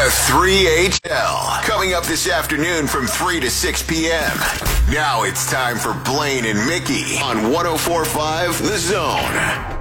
The 3HL. Coming up this afternoon from 3 to 6 p.m. Now it's time for Blaine and Mickey on 104.5 The Zone.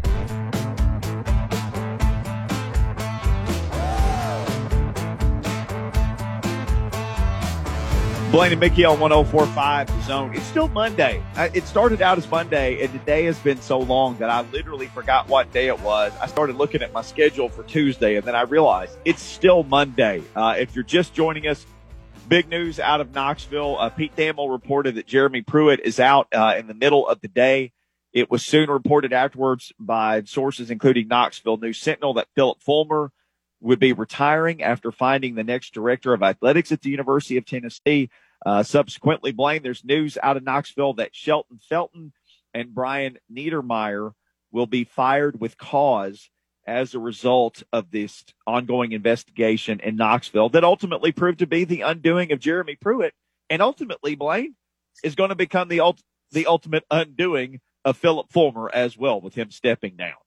Blaine and Mickey on 104.5 The Zone. It's still Monday. It started out as Monday, and the day has been so long that I literally forgot what day it was. I started looking at my schedule for Tuesday, and then I realized it's still Monday. If you're just joining us, big news out of Knoxville. Pete Thamel reported that Jeremy Pruitt is out in the middle of the day. It was soon reported afterwards by sources including Knoxville News Sentinel that Philip Fulmer would be retiring after finding the next director of athletics at the University of Tennessee. Subsequently, Blaine, there's news out of Knoxville that Shelton Felton and Brian Niedermeyer will be fired with cause as a result of this ongoing investigation in Knoxville that ultimately proved to be the undoing of Jeremy Pruitt, and ultimately, Blaine, is going to become the ultimate undoing of Philip Fulmer as well, with him stepping down.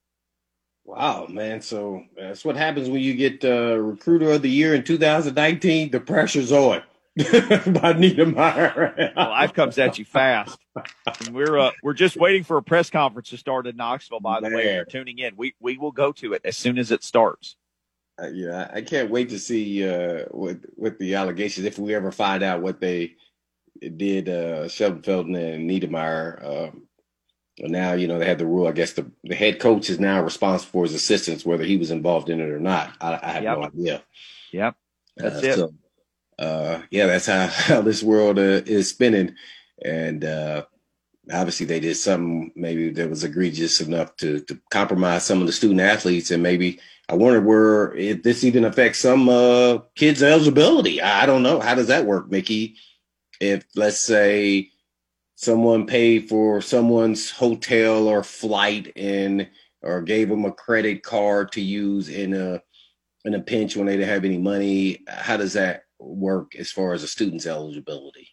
Wow, man. So that's what happens when you get Recruiter of the Year in 2019. The pressure's on by Niedermeyer. Life comes at you fast. And we're just waiting for a press conference to start in Knoxville, by the way. If you're tuning in, we will go to it as soon as it starts. Yeah, I can't wait to see with the allegations, if we ever find out what they did, Shelton Felton and Niedermeyer. Now, they have the rule. I guess the head coach is now responsible for his assistants, whether he was involved in it or not. I have no idea. Yep. That's it. So, that's how this world is spinning. And obviously they did something maybe that was egregious enough to compromise some of the student athletes. And maybe I wonder if this even affects some kids' eligibility. I don't know. How does that work, Mickey? If, let's say, someone paid for someone's hotel or flight or gave them a credit card to use in a pinch when they didn't have any money. How does that work as far as a student athlete's eligibility?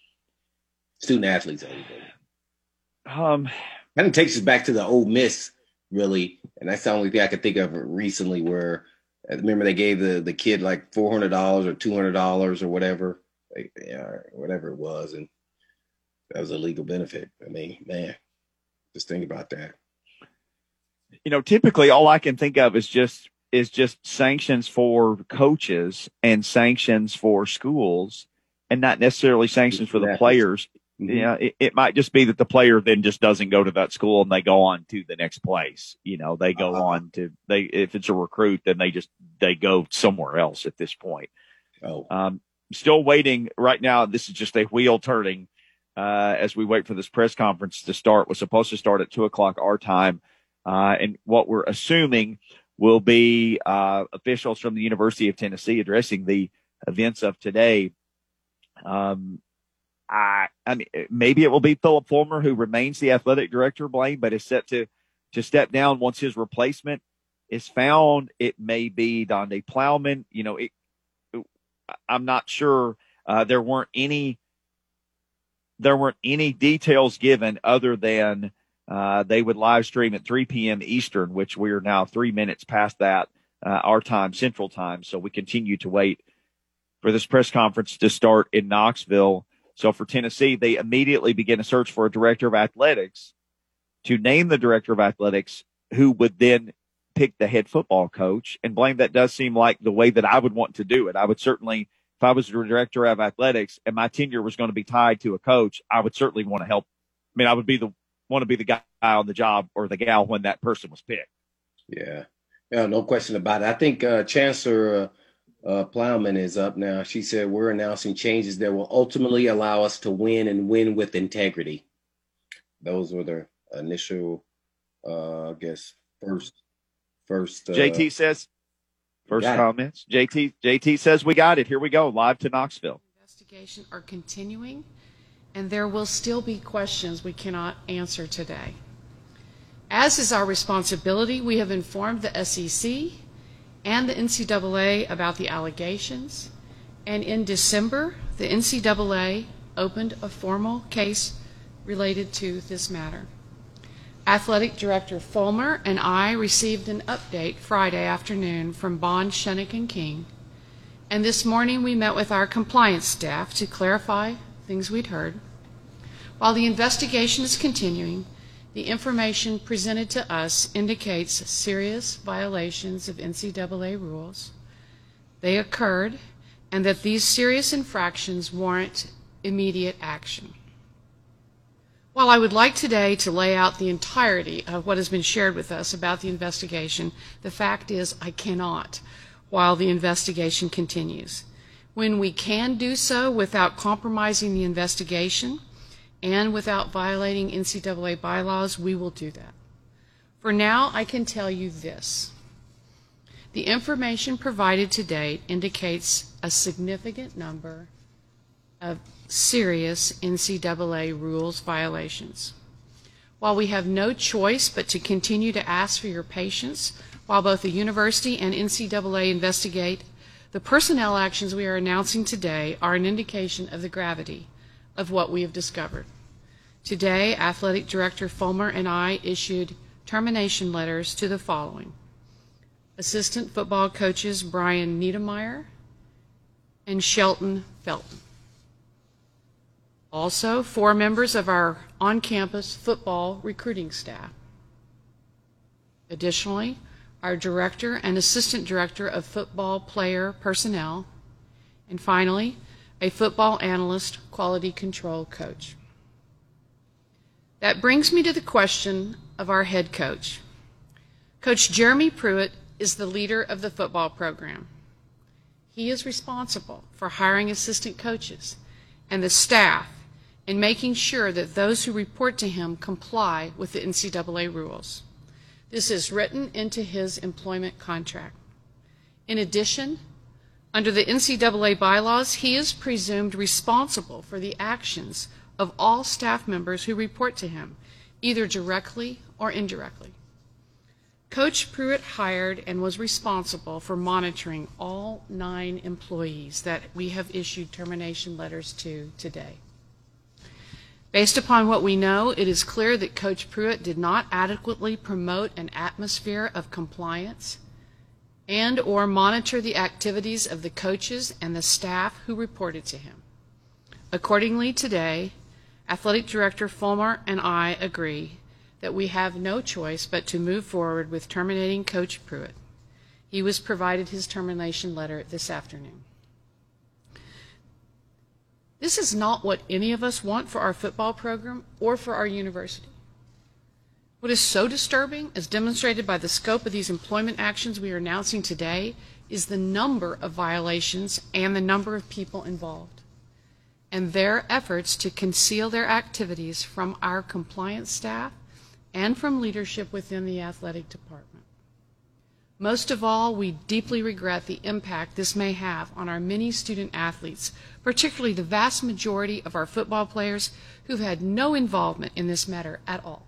Kind of takes us back to the Ole Miss, really, and that's the only thing I could think of recently. Where I remember they gave the kid like $400 or $200 or whatever, whatever it was, and that was a legal benefit. I mean, man, just think about that. Typically all I can think of is just sanctions for coaches and sanctions for schools, and not necessarily sanctions for the players. Mm-hmm. Yeah, it might just be that the player then just doesn't go to that school and they go on to the next place. They go on to if it's a recruit, then they go somewhere else at this point. Still waiting right now. This is just a wheel turning. As we wait for this press conference to start. Was supposed to start at 2:00 our time. And what we're assuming will be officials from the University of Tennessee addressing the events of today. I mean, maybe it will be Philip Fulmer, who remains the athletic director, Blaine, but is set to step down once his replacement is found. It may be Donde Plowman. I'm not sure. There weren't any details given other than they would live stream at 3 p.m. Eastern, which we are now 3 minutes past that, our time, Central Time. So we continue to wait for this press conference to start in Knoxville. So for Tennessee, they immediately begin a search for a director of athletics to name the director of athletics, who would then pick the head football coach. And Blaine, that does seem like the way that I would want to do it. I would certainly, if I was the director of athletics and my tenure was going to be tied to a coach, I would certainly want to help. I mean, I would want to be the guy on the job or the gal when that person was picked. Yeah, no question about it. I think Chancellor Plowman is up now. She said, we're announcing changes that will ultimately allow us to win and win with integrity. Those were the initial, first. JT says, first comments. JT says, we got it. Here we go. Live to Knoxville. Investigation are continuing, and there will still be questions we cannot answer today. As is our responsibility, we have informed the SEC and the NCAA about the allegations, and in December, the NCAA opened a formal case related to this matter. Athletic Director Fulmer and I received an update Friday afternoon from Bond Shenick & King And this morning we met with our compliance staff to clarify things we'd heard. While the investigation is continuing, the information presented to us indicates serious violations of NCAA rules. They occurred, and that these serious infractions warrant immediate action. While I would like today to lay out the entirety of what has been shared with us about the investigation, the fact is I cannot while the investigation continues. When we can do so without compromising the investigation and without violating NCAA bylaws, we will do that. For now, I can tell you this. The information provided to date indicates a significant number of serious NCAA rules violations. While we have no choice but to continue to ask for your patience while both the university and NCAA investigate, the personnel actions we are announcing today are an indication of the gravity of what we have discovered. Today, Athletic Director Fulmer and I issued termination letters to the following: assistant football coaches Brian Niedermeyer and Shelton Felton. Also, 4 members of our on-campus football recruiting staff. Additionally, our director and assistant director of football player personnel. And finally, a football analyst quality control coach. That brings me to the question of our head coach. Coach Jeremy Pruitt is the leader of the football program. He is responsible for hiring assistant coaches and the staff and making sure that those who report to him comply with the NCAA rules. This is written into his employment contract. In addition, under the NCAA bylaws, he is presumed responsible for the actions of all staff members who report to him, either directly or indirectly. Coach Pruitt hired and was responsible for monitoring all 9 employees that we have issued termination letters to today. Based upon what we know, it is clear that Coach Pruitt did not adequately promote an atmosphere of compliance and or monitor the activities of the coaches and the staff who reported to him. Accordingly, today, Athletic Director Fulmer and I agree that we have no choice but to move forward with terminating Coach Pruitt. He was provided his termination letter this afternoon. This is not what any of us want for our football program or for our university. What is so disturbing, as demonstrated by the scope of these employment actions we are announcing today, is the number of violations and the number of people involved, and their efforts to conceal their activities from our compliance staff and from leadership within the athletic department. Most of all, we deeply regret the impact this may have on our many student athletes, particularly the vast majority of our football players who've had no involvement in this matter at all.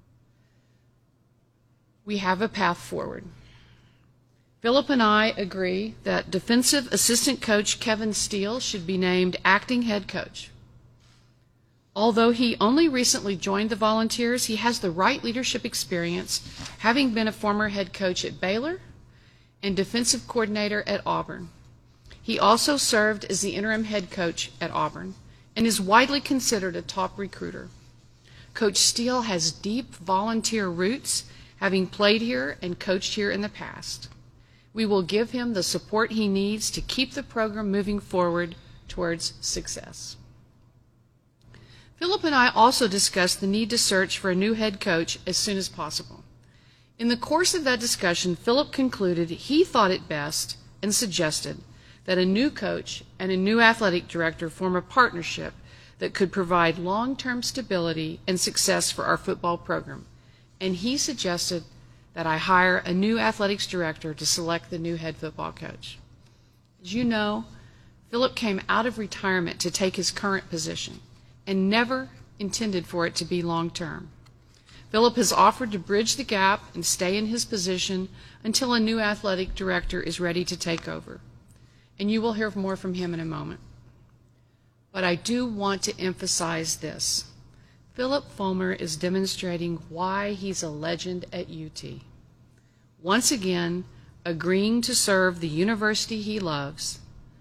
We have a path forward. Philip and I agree that defensive assistant coach Kevin Steele should be named acting head coach. Although he only recently joined the Volunteers, he has the right leadership experience, having been a former head coach at Baylor and defensive coordinator at Auburn. He also served as the interim head coach at Auburn and is widely considered a top recruiter. Coach Steele has deep volunteer roots, having played here and coached here in the past. We will give him the support he needs to keep the program moving forward towards success. Philip and I also discussed the need to search for a new head coach as soon as possible. In the course of that discussion, Philip concluded he thought it best and suggested that a new coach and a new athletic director form a partnership that could provide long-term stability and success for our football program. And he suggested that I hire a new athletics director to select the new head football coach. As you know, Philip came out of retirement to take his current position and never intended for it to be long-term. Philip has offered to bridge the gap and stay in his position until a new athletic director is ready to take over. And you will hear more from him in a moment. But I do want to emphasize this. Philip Fulmer is demonstrating why he's a legend at UT. Once again, agreeing to serve the university he loves,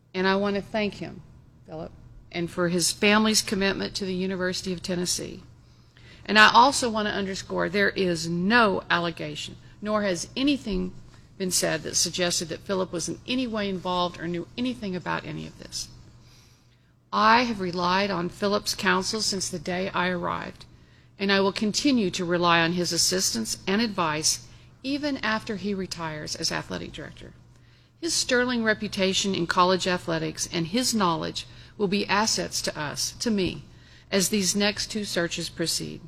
And I want to thank him, Philip, and for his family's commitment to the University of Tennessee. And I also want to underscore there is no allegation, nor has anything been said that suggested that Philip was in any way involved or knew anything about any of this. I have relied on Philip's counsel since the day I arrived, and I will continue to rely on his assistance and advice even after he retires as athletic director. His sterling reputation in college athletics and his knowledge will be assets to us, to me, as these next two searches proceed.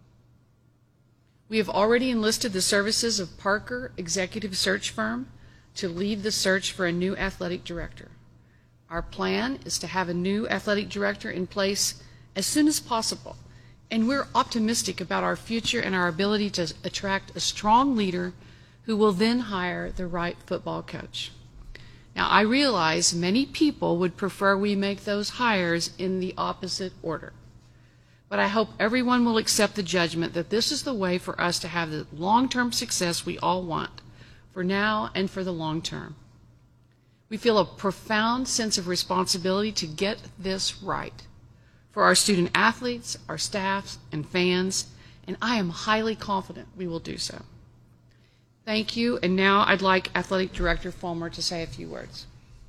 We have already enlisted the services of Parker Executive Search Firm to lead the search for a new athletic director. Our plan is to have a new athletic director in place as soon as possible, and we're optimistic about our future and our ability to attract a strong leader who will then hire the right football coach. Now, I realize many people would prefer we make those hires in the opposite order, but I hope everyone will accept the judgment that this is the way for us to have the long-term success we all want, for now and for the long term. We feel a profound sense of responsibility to get this right for our student athletes, our staffs, and fans, and I am highly confident we will do so. Thank you, and now I'd like Athletic Director Fulmer to say a few words.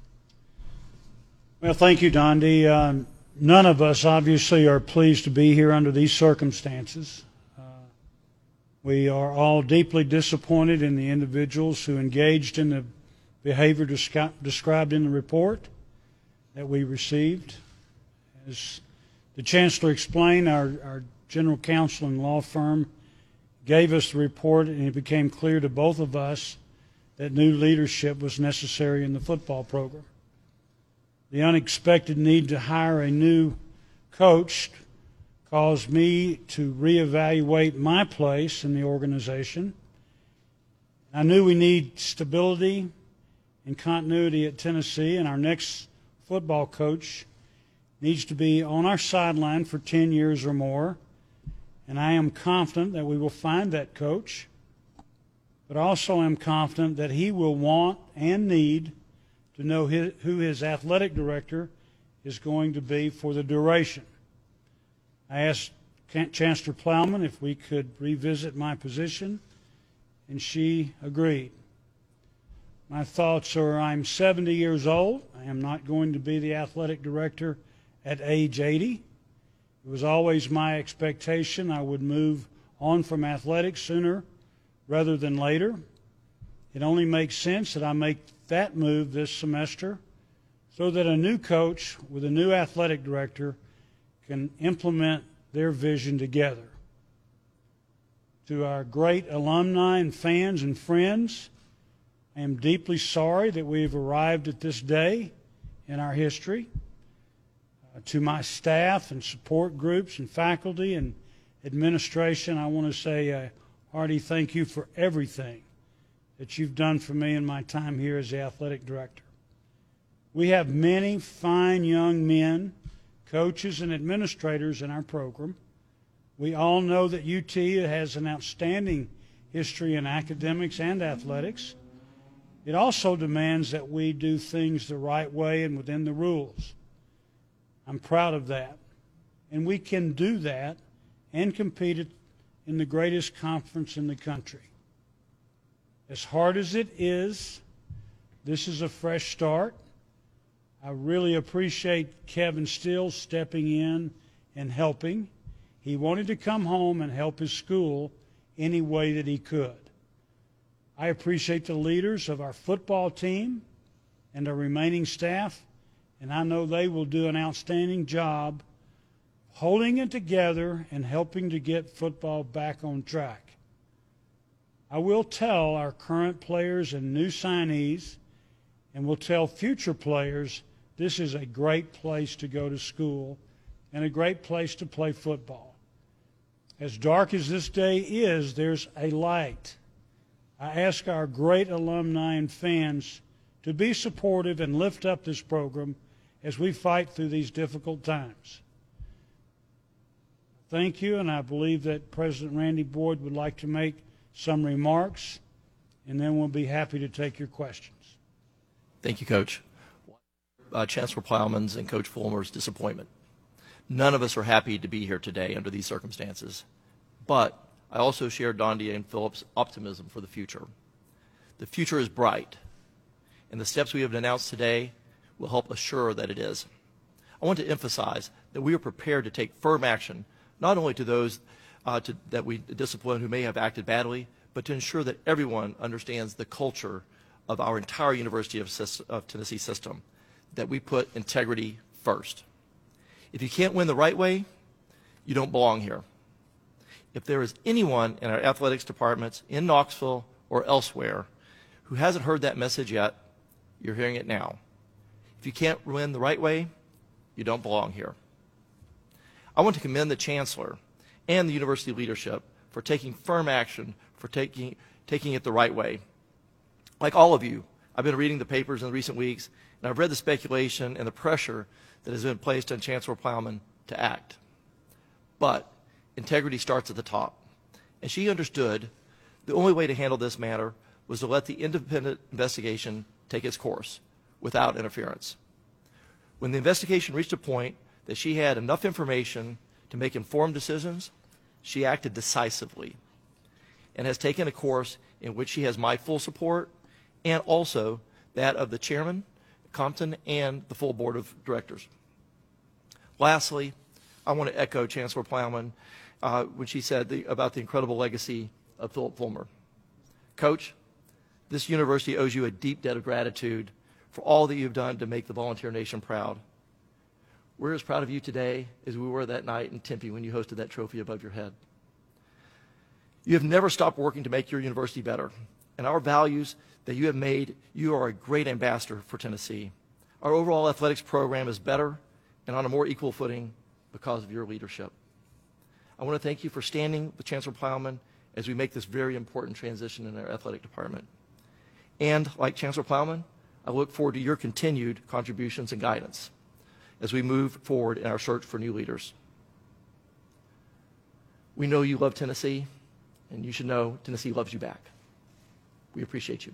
Well, thank you, Dondi. None of us obviously are pleased to be here under these circumstances. We are all deeply disappointed in the individuals who engaged in the behavior described in the report that we received. As the Chancellor explained, our general counsel and law firm gave us the report, and it became clear to both of us that new leadership was necessary in the football program. The unexpected need to hire a new coach caused me to reevaluate my place in the organization. I knew we need stability and continuity at Tennessee, and our next football coach needs to be on our sideline for 10 years or more. And I am confident that we will find that coach, but also am confident that he will want and need to know who his athletic director is going to be for the duration. I asked Chancellor Plowman if we could revisit my position, and she agreed. My thoughts are I'm 70 years old. I am not going to be the athletic director at age 80. It was always my expectation I would move on from athletics sooner rather than later. It only makes sense that I make that move this semester so that a new coach with a new athletic director can implement their vision together. To our great alumni and fans and friends, I am deeply sorry that we have arrived at this day in our history. To my staff and support groups and faculty and administration, I want to say a hearty thank you for everything that you've done for me in my time here as the athletic director. We have many fine young men, coaches, and administrators in our program. We all know that UT has an outstanding history in academics and athletics. It also demands that we do things the right way and within the rules. I'm proud of that. And we can do that and compete in the greatest conference in the country. As hard as it is, this is a fresh start. I really appreciate Kevin Steele stepping in and helping. He wanted to come home and help his school any way that he could. I appreciate the leaders of our football team and our remaining staff, and I know they will do an outstanding job holding it together and helping to get football back on track. I will tell our current players and new signees, and will tell future players, this is a great place to go to school and a great place to play football. As dark as this day is, there's a light. I ask our great alumni and fans to be supportive and lift up this program as we fight through these difficult times. Thank you, and I believe that President Randy Boyd would like to make some remarks, and then we'll be happy to take your questions. Thank you, Coach. Chancellor Plowman's and Coach Fulmer's disappointment. None of us are happy to be here today under these circumstances. But I also share Dondia and Philip's optimism for the future. The future is bright, and the steps we have announced today will help assure that it is. I want to emphasize that we are prepared to take firm action, not only to those that we discipline who may have acted badly, but to ensure that everyone understands the culture of our entire University of Tennessee system, that we put integrity first. If you can't win the right way, you don't belong here. If there is anyone in our athletics departments in Knoxville or elsewhere who hasn't heard that message yet, you're hearing it now. If you can't win the right way, you don't belong here. I want to commend the Chancellor and the university leadership for taking firm action, for taking it the right way. Like all of you, I've been reading the papers in recent weeks, and I've read the speculation and the pressure that has been placed on Chancellor Plowman to act. But integrity starts at the top, and she understood the only way to handle this matter was to let the independent investigation take its course without interference. When the investigation reached a point that she had enough information to make informed decisions, she acted decisively and has taken a course in which she has my full support and also that of the chairman, Compton, and the full board of directors. Lastly, I want to echo Chancellor Plowman when she said about the incredible legacy of Philip Fulmer. Coach, this university owes you a deep debt of gratitude for all that you've done to make the Volunteer Nation proud. We're as proud of you today as we were that night in Tempe when you hosted that trophy above your head. You have never stopped working to make your university better, and our values that you have made, you are a great ambassador for Tennessee. Our overall athletics program is better and on a more equal footing because of your leadership. I want to thank you for standing with Chancellor Plowman as we make this very important transition in our athletic department. And like Chancellor Plowman, I look forward to your continued contributions and guidance as we move forward in our search for new leaders. We know you love Tennessee, and you should know Tennessee loves you back. We appreciate you.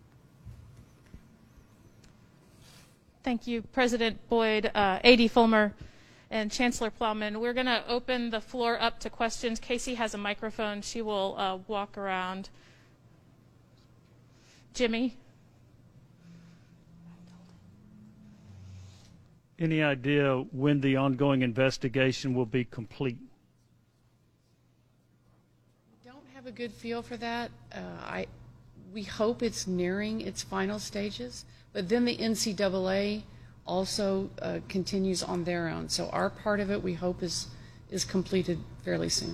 Thank you, President Boyd, A.D. Fulmer, and Chancellor Plowman. We're going to open the floor up to questions. Casey has a microphone. She will walk around. Jimmy? Any idea when the ongoing investigation will be complete? Don't have a good feel for that. We hope it's nearing its final stages, but then the NCAA also continues on their own. So our part of it, we hope, is completed fairly soon.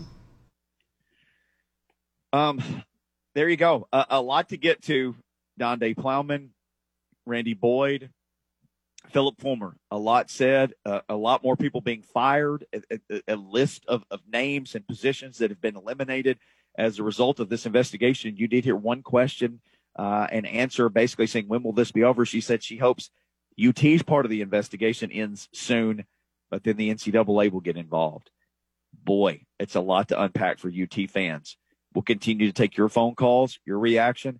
There you go. A lot to get to. Donde Plowman, Randy Boyd, Philip Fulmer. A lot said. A lot more people being fired. A list of names and positions that have been eliminated as a result of this investigation. You did hear one question and answer basically saying, when will this be over? She said she hopes UT's part of the investigation ends soon, but then the NCAA will get involved. Boy, it's a lot to unpack for UT fans. We'll continue to take your phone calls, your reaction,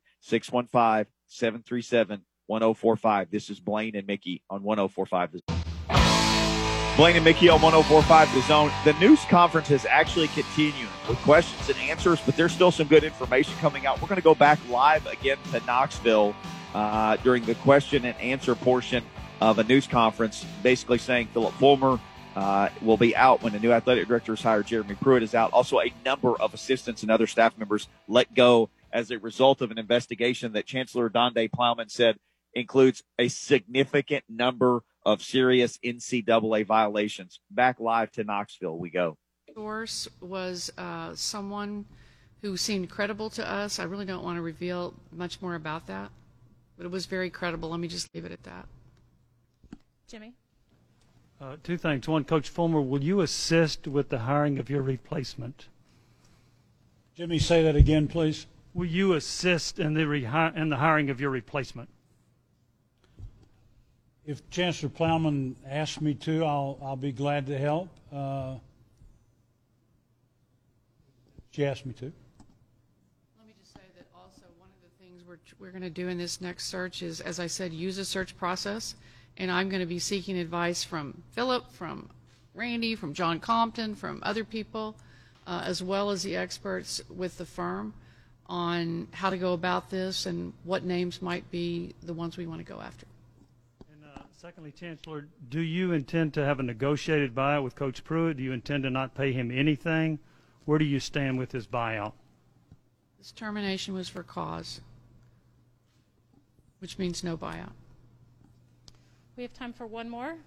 615-737-1045. This is Blaine and Mickey on 1045 The Zone. Blaine and Mickey on 1045 The Zone. The news conference is actually continuing with questions and answers, but there's still some good information coming out. We're going to go back live again to Knoxville during the question and answer portion of a news conference, basically saying Philip Fulmer will be out when the new athletic director is hired. Jeremy Pruitt is out. Also, a number of assistants and other staff members let go as a result of an investigation that Chancellor Donde Plowman said includes a significant number of serious NCAA violations. Back live to Knoxville we go. Source was someone who seemed credible to us. I really don't want to reveal much more about that, but it was very credible. Let me just leave it at that. Jimmy? Two things. One, Coach Fulmer, will you assist with the hiring of your replacement? Jimmy, say that again, please. Will you assist in the hiring of your replacement? If Chancellor Plowman asks me to, I'll be glad to help. She asked me to. Let me just say that also one of the things we're going to do in this next search is, as I said, use a search process and I'm going to be seeking advice from Philip, from Randy, from John Compton, from other people, as well as the experts with the firm on how to go about this and what names might be the ones we want to go after. And secondly, Chancellor, do you intend to have a negotiated buyout with Coach Pruitt? Do you intend to not pay him anything? Where do you stand with his buyout? This termination was for cause, which means no buyout. We have time for one more.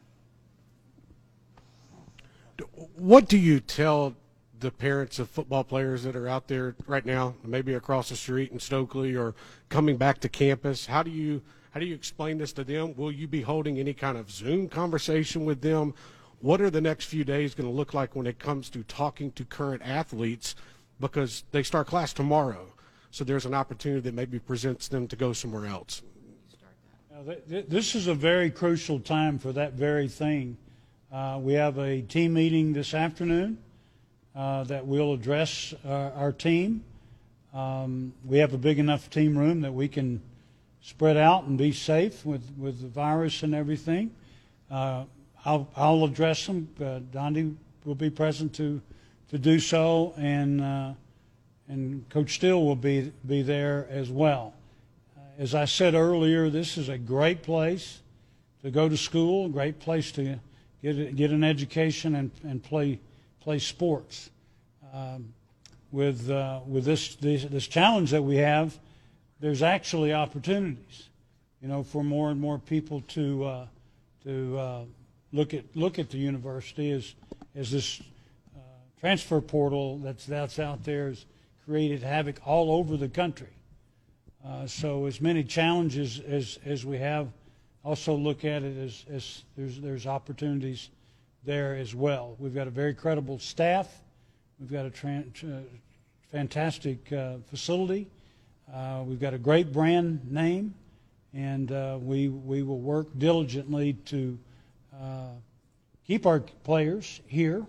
What do you tell the parents of football players that are out there right now, maybe across the street in Stokely or coming back to campus? How do you explain this to them? Will you be holding any kind of Zoom conversation with them? What are the next few days going to look like when it comes to talking to current athletes, because they start class tomorrow, so there's an opportunity that maybe presents them to go somewhere else? This is a very crucial time for that very thing. We have a team meeting this afternoon that will address our team. We have a big enough team room that we can spread out and be safe with the virus and everything. I'll address them. Dondi will be present to do so, and Coach Steele will be there as well. As I said earlier, this is a great place to go to school, a great place to get an education and play sports. With this challenge that we have, there's actually opportunities, for more and more people to look at the university as this transfer portal that's out there has created havoc all over the country. So as many challenges as we have, also look at it as there's opportunities there as well. We've got a very credible staff. We've got a fantastic facility. We've got a great brand name, and we will work diligently to keep our players here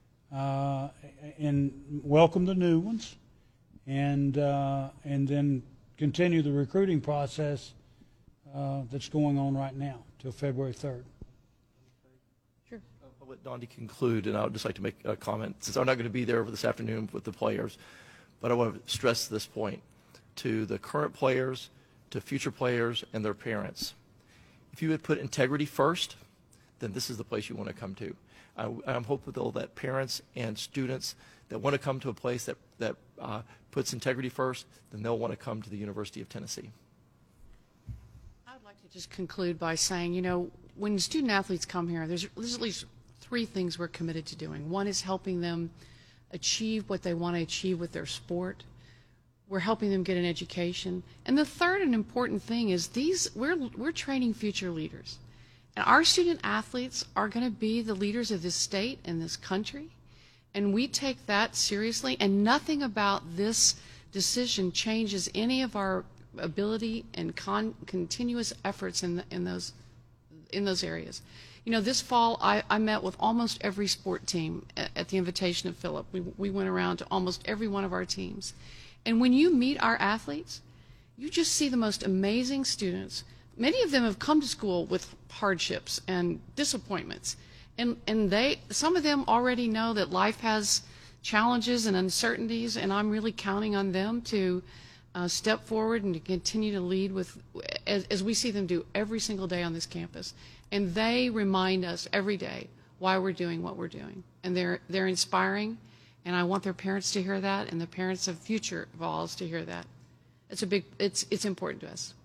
and welcome the new ones, and then continue the recruiting process that's going on right now till February 3rd. Sure. I'll let Dondi conclude, and I would just like to make a comment, since I'm not going to be there this afternoon with the players, but I want to stress this point to the current players, to future players, and their parents. If you would put integrity first, then this is the place you want to come to. I'm hopeful that parents and students that want to come to a place that puts integrity first, then they'll want to come to the University of Tennessee. I'd like to just conclude by saying, when student athletes come here, there's at least three things we're committed to doing. One is helping them achieve what they want to achieve with their sport. We're helping them get an education. And the third and important thing is we're training future leaders. And our student athletes are going to be the leaders of this state and this country. And we take that seriously, and nothing about this decision changes any of our ability and continuous efforts in those areas. This fall I met with almost every sport team at the invitation of Philip. We went around to almost every one of our teams. And when you meet our athletes, you just see the most amazing students. Many of them have come to school with hardships and disappointments. And some of them already know that life has challenges and uncertainties, and I'm really counting on them to step forward and to continue to lead as we see them do every single day on this campus. And they remind us every day why we're doing what we're doing. And they're inspiring, and I want their parents to hear that, and the parents of future Vols to hear that. It's important to us.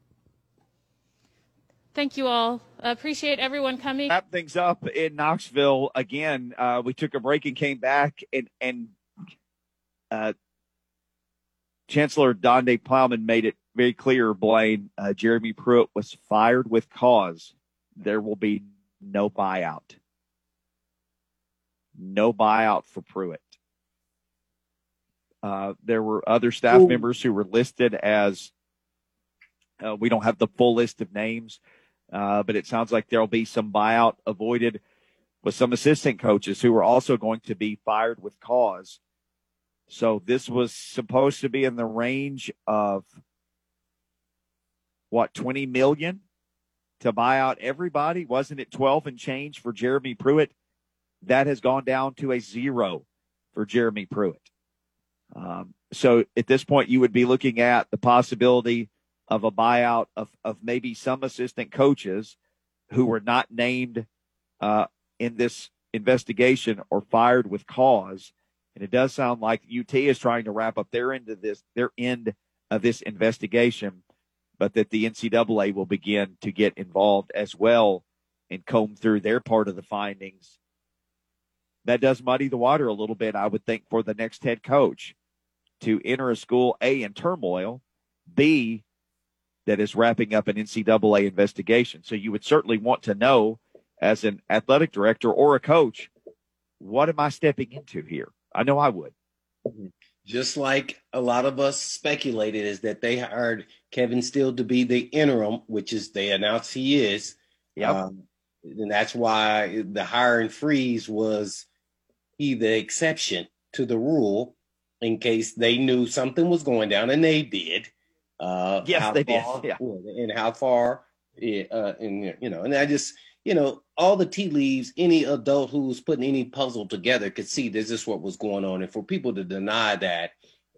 Thank you all. Appreciate everyone coming. Wrap things up in Knoxville again. We took a break and came back, and Chancellor Dondi Plowman made it very clear, Blaine, Jeremy Pruitt was fired with cause. There will be no buyout. No buyout for Pruitt. There were other staff members who were listed as, we don't have the full list of names, but it sounds like there'll be some buyout avoided with some assistant coaches who are also going to be fired with cause. So this was supposed to be in the range of, $20 million? to buy out everybody. Wasn't it 12 and change for Jeremy Pruitt? That has gone down to a 0 for Jeremy Pruitt. So at this point, you would be looking at the possibility of a buyout of maybe some assistant coaches who were not named in this investigation or fired with cause. And it does sound like UT is trying to wrap up their end of this investigation, but that the NCAA will begin to get involved as well and comb through their part of the findings. That does muddy the water a little bit, I would think, for the next head coach to enter a school, A, in turmoil, B, that is wrapping up an NCAA investigation. So you would certainly want to know, as an athletic director or a coach, what am I stepping into here? I know I would. Just like a lot of us speculated, is that they hired Kevin Steele to be the interim, which is they announced he is. Yep. And that's why the hiring freeze was the exception to the rule in case they knew something was going down, and they did. Yes, they did. Yeah. And how far, and I just, all the tea leaves, any adult who's putting any puzzle together could see this is what was going on. And for people to deny that,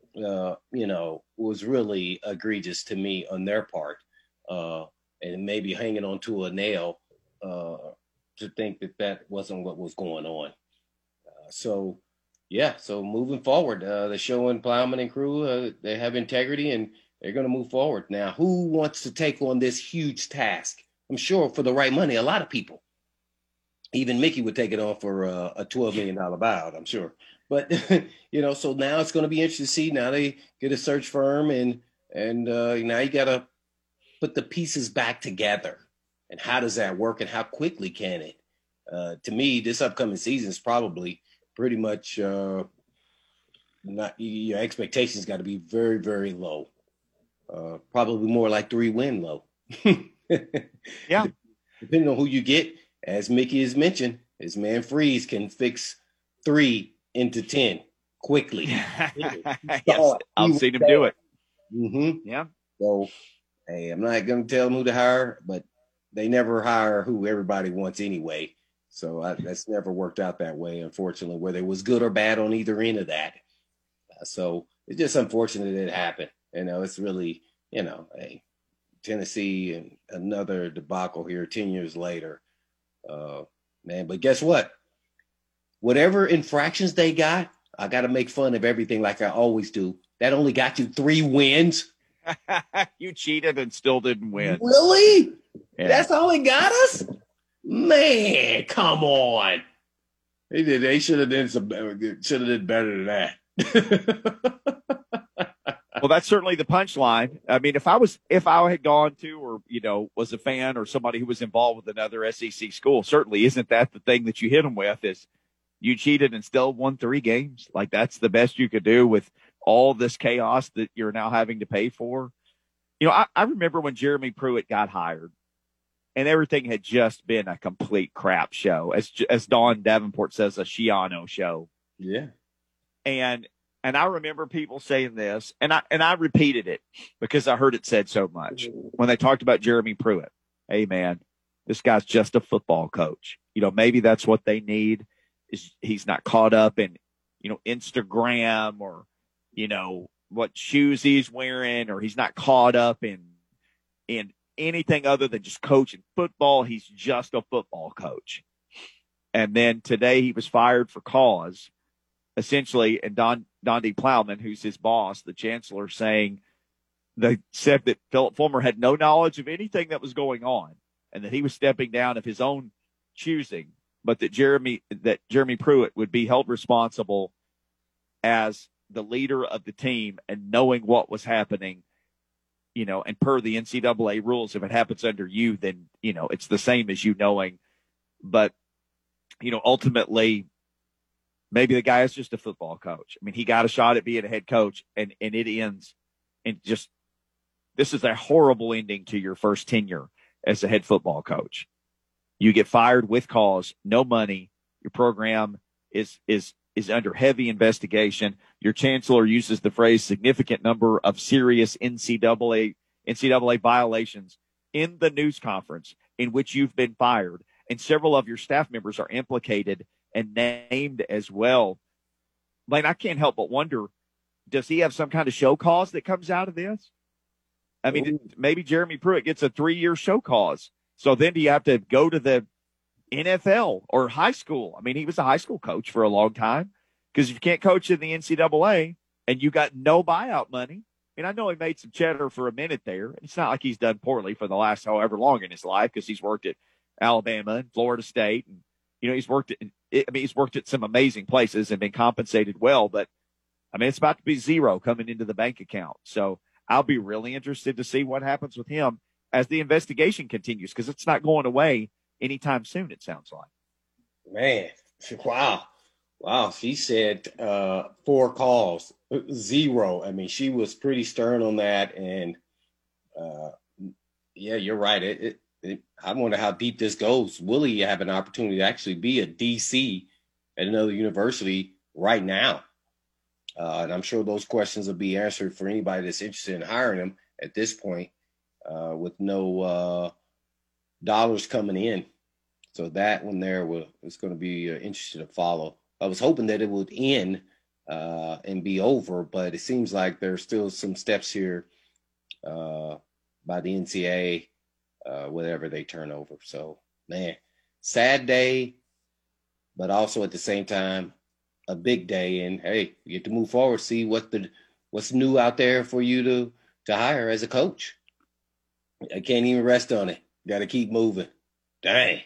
was really egregious to me on their part. And maybe hanging on to a nail to think that wasn't what was going on. So moving forward, the show and Plowman and crew, they have integrity and they're going to move forward. Now, who wants to take on this huge task? I'm sure for the right money, a lot of people. Even Mickey would take it on for a $12 million buyout, I'm sure. But, so now it's going to be interesting to see. Now they get a search firm and now you got to put the pieces back together. And how does that work and how quickly can it? To me, this upcoming season is probably pretty much your expectations got to be very, very low. Probably more like 3-win low. Yeah. Depending on who you get, as Mickey has mentioned, his man Freeze can fix 3 into 10 quickly. Yes, I've seen him do it. Mm-hmm. Yeah. So, hey, I'm not going to tell them who to hire, but they never hire who everybody wants anyway. So that's never worked out that way, unfortunately, whether it was good or bad on either end of that. So it's just unfortunate it happened. It's really, hey, Tennessee and another debacle here 10 years later. Man, but guess what? Whatever infractions they got, I got to make fun of everything like I always do. That only got you 3 wins. You cheated and still didn't win. Really? Yeah. That's all it got us? Man, come on. They should have did better than that. Well, that's certainly the punchline. I mean, if I had gone to, or, was a fan or somebody who was involved with another SEC school, certainly isn't that the thing that you hit them with is you cheated and still won 3 games. Like, that's the best you could do with all this chaos that you're now having to pay for. I remember when Jeremy Pruitt got hired and everything had just been a complete crap show. As Dawn Davenport says, a Shiano show. Yeah. And I remember people saying this, and I repeated it because I heard it said so much when they talked about Jeremy Pruitt. Hey, man, this guy's just a football coach. Maybe that's what they need is he's not caught up in, Instagram or, what shoes he's wearing, or he's not caught up in anything other than just coaching football. He's just a football coach. And then today he was fired for cause. Essentially, and Donde Plowman, who's his boss, the chancellor, they said that Philip Fulmer had no knowledge of anything that was going on and that he was stepping down of his own choosing, but that Jeremy Pruitt would be held responsible as the leader of the team and knowing what was happening, and per the NCAA rules, if it happens under you, then, it's the same as you knowing. But, ultimately, maybe the guy is just a football coach. I mean, he got a shot at being a head coach, and it ends in just – this is a horrible ending to your first tenure as a head football coach. You get fired with cause, no money. Your program is under heavy investigation. Your chancellor uses the phrase significant number of serious NCAA violations in the news conference. in which you've been fired, and several of your staff members are implicated and named as well. Blaine, I can't help but wonder, does he have some kind of show cause that comes out of this? I mean, maybe Jeremy Pruitt gets a 3-year show cause. So then do you have to go to the NFL or high school? I mean, he was a high school coach for a long time, because if you can't coach in the NCAA and you got no buyout money, I mean, I know he made some cheddar for a minute there. It's not like he's done poorly for the last however long in his life, because he's worked at Alabama and Florida State. And, he's worked at some amazing places and been compensated well. But, I mean, it's about to be zero coming into the bank account. So I'll be really interested to see what happens with him as the investigation continues, because it's not going away anytime soon, it sounds like. Man, wow. She said 4 calls, 0. I mean, she was pretty stern on that. And, yeah, you're right. I wonder how deep this goes. Will he have an opportunity to actually be a DC at another university right now? And I'm sure those questions will be answered for anybody that's interested in hiring him at this point, with no dollars coming in. So that one there is going to be interesting to follow. I was hoping that it would end and be over, but it seems like there's still some steps here by the NCAA, whatever they turn over. So, man, sad day, but also at the same time, a big day. And hey, you get to move forward, see what's new out there for you to hire as a coach. I can't even rest on it. Got to keep moving. Dang.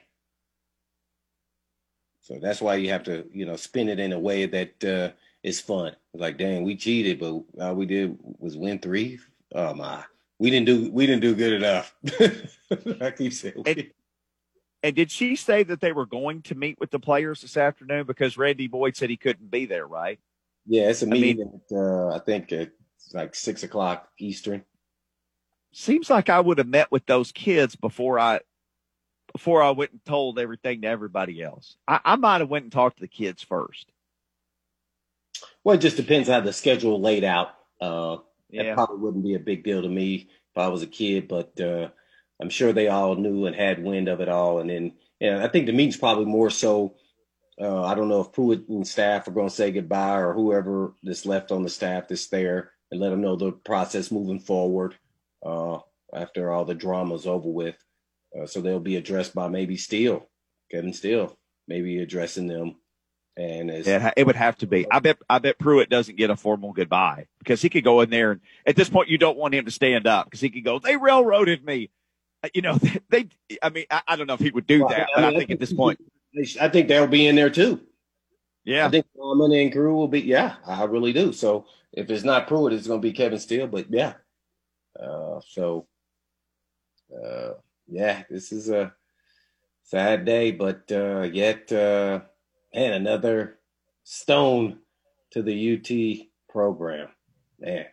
So that's why you have to, spin it in a way that is fun. Like, dang, we cheated, but all we did was win 3. Oh my, we didn't do good enough. I keep saying. And did she say that they were going to meet with the players this afternoon? Because Randy Boyd said he couldn't be there, right? Yeah, it's a meeting. I think it's like 6:00 Eastern. Seems like I would have met with those kids before I went and told everything to everybody else. I might have went and talked to the kids first. Well, it just depends how the schedule laid out. Yeah. That probably wouldn't be a big deal to me if I was a kid, but I'm sure they all knew and had wind of it all. And then, I think the meeting's probably more so, I don't know if Pruitt and staff are going to say goodbye, or whoever that's left on the staff that's there, and let them know the process moving forward after all the drama's over with. So they'll be addressed by maybe Kevin Steele, maybe addressing them. And it would have to be. I bet Pruitt doesn't get a formal goodbye, because he could go in there, and at this point you don't want him to stand up, because he could go, "They railroaded me." I don't know if he would do that, but I think at this point, I think they'll be in there too. Yeah, I think Norman and crew will be. Yeah, I really do. So if it's not Pruitt, it's going to be Kevin Steele. But yeah, this is a sad day, but yet, man, another stone to the UT program. Man,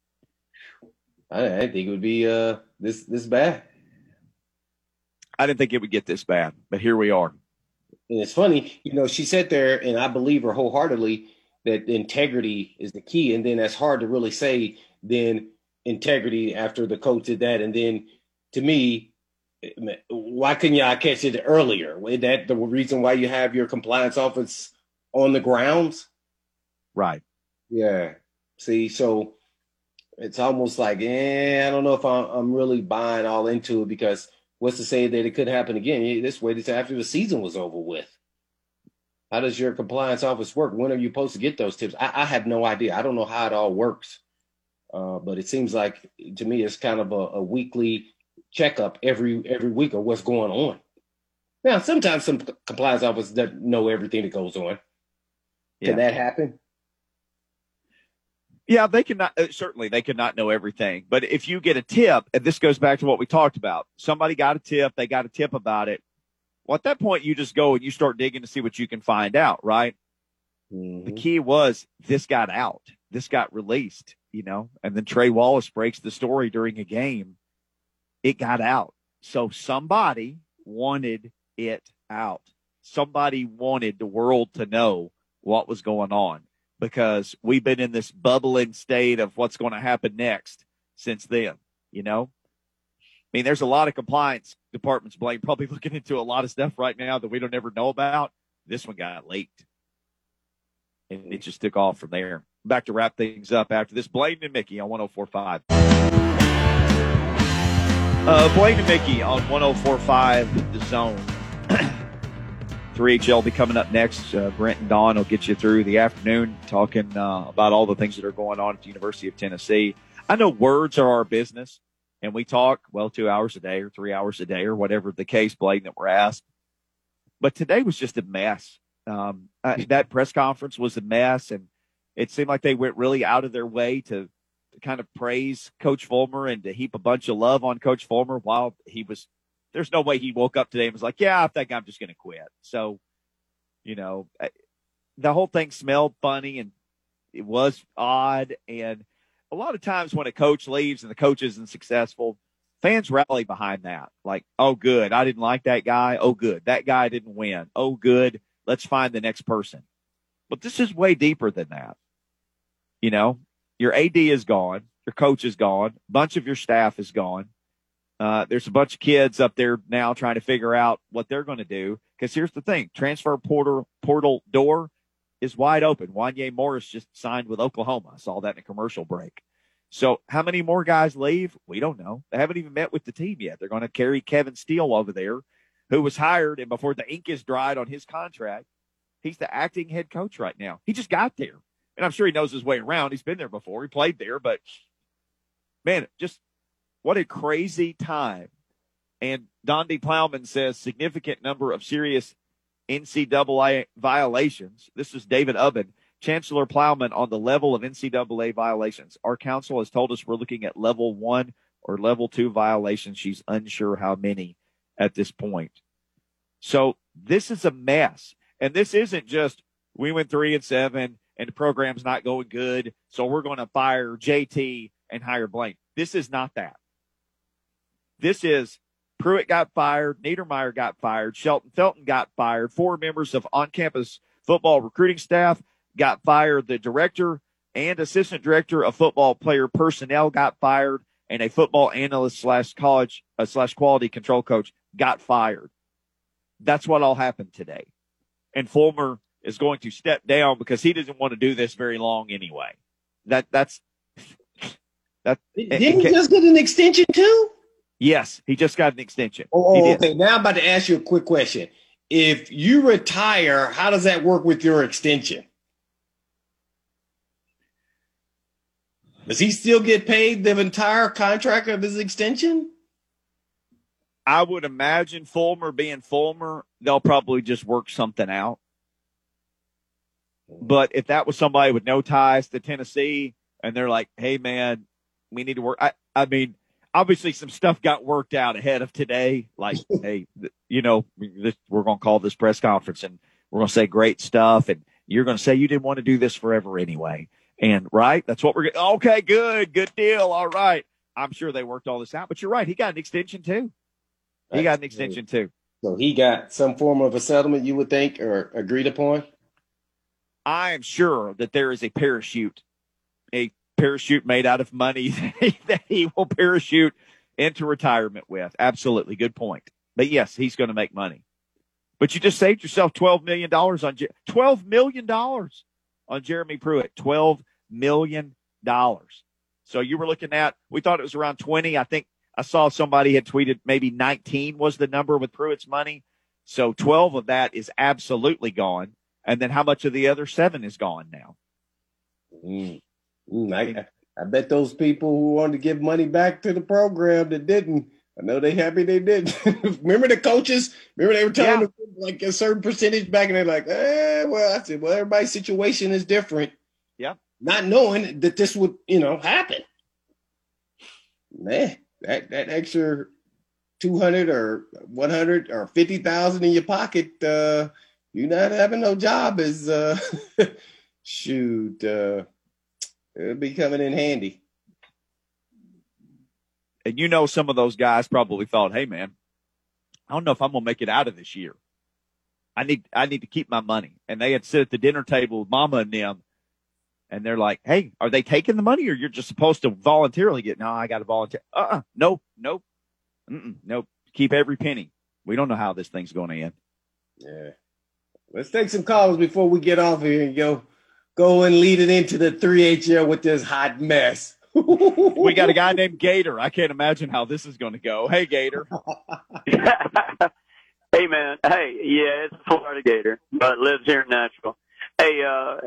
I didn't think it would be this bad. I didn't think it would get this bad, but here we are. And it's funny, she sat there, and I believe her wholeheartedly that integrity is the key. And then that's hard to really say then integrity after the coach did that. And then to me, why couldn't y'all catch it earlier? Is that the reason why you have your compliance office on the grounds? Right. Yeah. See, so it's almost like, I don't know if I'm really buying all into it, because what's to say that it could happen again? This waited till after the season was over with. How does your compliance office work? When are you supposed to get those tips? I have no idea. I don't know how it all works. But it seems like, to me, it's kind of a weekly checkup every week of what's going on. Now, sometimes some compliance officers doesn't know everything that goes on. Can that happen? Yeah, they cannot. Certainly, they could not know everything. But if you get a tip, and this goes back to what we talked about, somebody got a tip, they got a tip about it. Well, at that point, you just go and you start digging to see what you can find out, right? Mm-hmm. The key was this got out, this got released, and then Trey Wallace breaks the story during a game. It got out. So somebody wanted it out. Somebody wanted the world to know what was going on, because we've been in this bubbling state of what's going to happen next since then, mean, there's a lot of compliance departments, Blaine, probably looking into a lot of stuff right now that we don't ever know about. This one got leaked. And it just took off from there. Back to wrap things up after this. Blaine and Mickey on 104.5. Blaine and Mickey on 104.5 The Zone. 3HL will be coming up next. Brent and Dawn will get you through the afternoon talking about all the things that are going on at the University of Tennessee. I know words are our business, and we talk, 2 hours a day or 3 hours a day or whatever the case, Blaine, that we're asked. But today was just a mess. That press conference was a mess, and it seemed like they went really out of their way to kind of praise Coach Fulmer and to heap a bunch of love on Coach Fulmer while there's no way he woke up today and was like, yeah, I think I'm just going to quit. So, the whole thing smelled funny and it was odd. And a lot of times when a coach leaves and the coach isn't successful, fans rally behind that. Like, oh, good, I didn't like that guy. Oh, good, that guy didn't win. Oh, good, let's find the next person. But this is way deeper than that. Your AD is gone. Your coach is gone. A bunch of your staff is gone. There's a bunch of kids up there now trying to figure out what they're going to do. Because here's the thing. Transfer portal door is wide open. Wanye Morris just signed with Oklahoma. I saw that in a commercial break. So how many more guys leave? We don't know. They haven't even met with the team yet. They're going to carry Kevin Steele over there, who was hired, and before the ink is dried on his contract, he's the acting head coach right now. He just got there. And I'm sure he knows his way around. He's been there before. He played there. But, man, just what a crazy time. And Donde Plowman says significant number of serious NCAA violations. This is David Ubben. Chancellor Plowman on the level of NCAA violations. Our counsel has told us we're looking at level 1 or level 2 violations. She's unsure how many at this point. So this is a mess. And this isn't just we went 3-7 and the program's not going good, so we're going to fire JT and hire Blaine. This is not that. This is Pruitt got fired, Niedermeyer got fired, Shelton Felton got fired, 4 members of on-campus football recruiting staff got fired, the director and assistant director of football player personnel got fired, and a football analyst slash quality control coach got fired. That's what all happened today. And Fulmer is going to step down because he doesn't want to do this very long anyway. That's Didn't he just get an extension too? Yes, he just got an extension. Oh, okay. Now I'm about to ask you a quick question. If you retire, how does that work with your extension? Does he still get paid the entire contract of his extension? I would imagine Fulmer being Fulmer, they'll probably just work something out. But if that was somebody with no ties to Tennessee and they're like, hey, man, we need to work. I mean, obviously some stuff got worked out ahead of today. Like, hey, we're going to call this press conference and we're going to say great stuff. And you're going to say you didn't want to do this forever anyway. And right, that's what we're getting. Okay, good deal. All right. I'm sure they worked all this out, but you're right. He got an extension too. So he got some form of a settlement, you would think, or agreed upon? I am sure that there is a parachute made out of money that he will parachute into retirement with. Absolutely. Good point. But yes, he's going to make money. But you just saved yourself $12 million on Jeremy Pruitt. $12 million. So you were looking at, we thought it was around 20. I think I saw somebody had tweeted maybe 19 was the number with Pruitt's money. So 12 of that is absolutely gone. And then how much of the other 7 is gone now? I bet those people who wanted to give money back to the program that didn't, I know they happy they did. Remember the coaches? Remember they were telling them like a certain percentage back and they're like, I said, well, everybody's situation is different. Yeah. Not knowing that this would, happen. Man, that extra 200 or 100 or 50,000 in your pocket, you not having no job is, it'll be coming in handy. And some of those guys probably thought, hey, man, I don't know if I'm going to make it out of this year. I need to keep my money. And they had sit at the dinner table with Mama and them. And they're like, hey, are they taking the money or you're just supposed to voluntarily get? No, I got to volunteer. Nope. Nope. Keep every penny. We don't know how this thing's going to end. Yeah. Let's take some calls before we get off here and go and lead it into the 3HL with this hot mess. We got a guy named Gator. I can't imagine how this is going to go. Hey, Gator. Hey, man. Hey, yeah, it's a Florida Gator, but lives here in Nashville. Hey,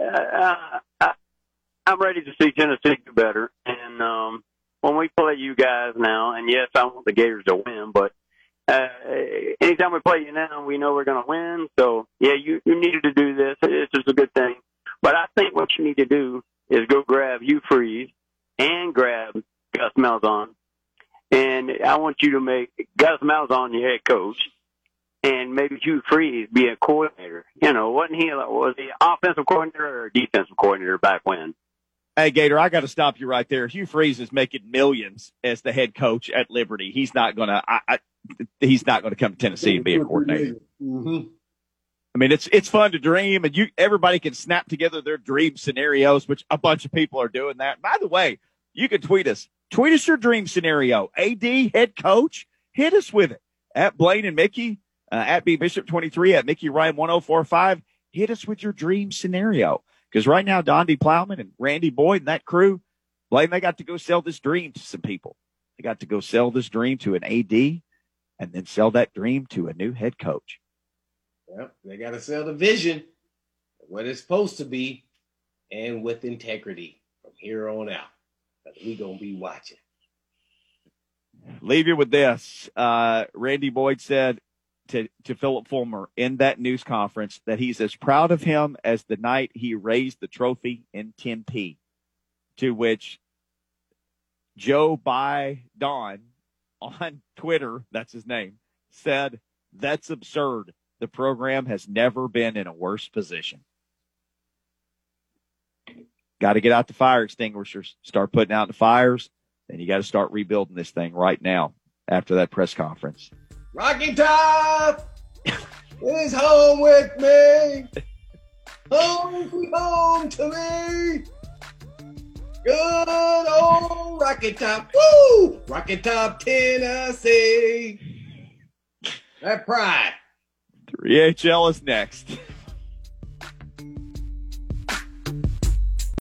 I'm ready to see Tennessee do better. And when we play you guys now, and yes, I want the Gators to win, but anytime we play you now, we know we're going to win. So, yeah, you needed to do this. This is a good thing. But I think what you need to do is go grab Hugh Freeze and grab Gus Malzahn. And I want you to make Gus Malzahn your head coach and maybe Hugh Freeze be a coordinator. Was he offensive coordinator or defensive coordinator back when? Hey, Gator, I got to stop you right there. Hugh Freeze is making millions as the head coach at Liberty. He's not going to come to Tennessee and be a coordinator. Mm-hmm. I mean, it's fun to dream, and everybody can snap together their dream scenarios, which a bunch of people are doing that. By the way, you can tweet us. Tweet us your dream scenario. AD, head coach, hit us with it. At Blaine and Mickey, at BBishop23, at Mickey Ryan 1045. Hit us with your dream scenario. Because right now, Donde Plowman and Randy Boyd and that crew, Blaine, they got to go sell this dream to some people. They got to go sell this dream to an AD and then sell that dream to a new head coach. Yep, they got to sell the vision, what it's supposed to be, and with integrity from here on out. We're going to be watching. Leave you with this. Randy Boyd said to Philip Fulmer in that news conference that he's as proud of him as the night he raised the trophy in Tempe, to which Joe Biden on Twitter, that's his name, said, "That's absurd. The program has never been in a worse position." Got to get out the fire extinguishers, start putting out the fires. Then you got to start rebuilding this thing right now after that press conference. Rocky Top is home with me. Home sweet home to me. Good old Rocky Top. Woo! Rocky Top, Tennessee. That pride. 3HL is next.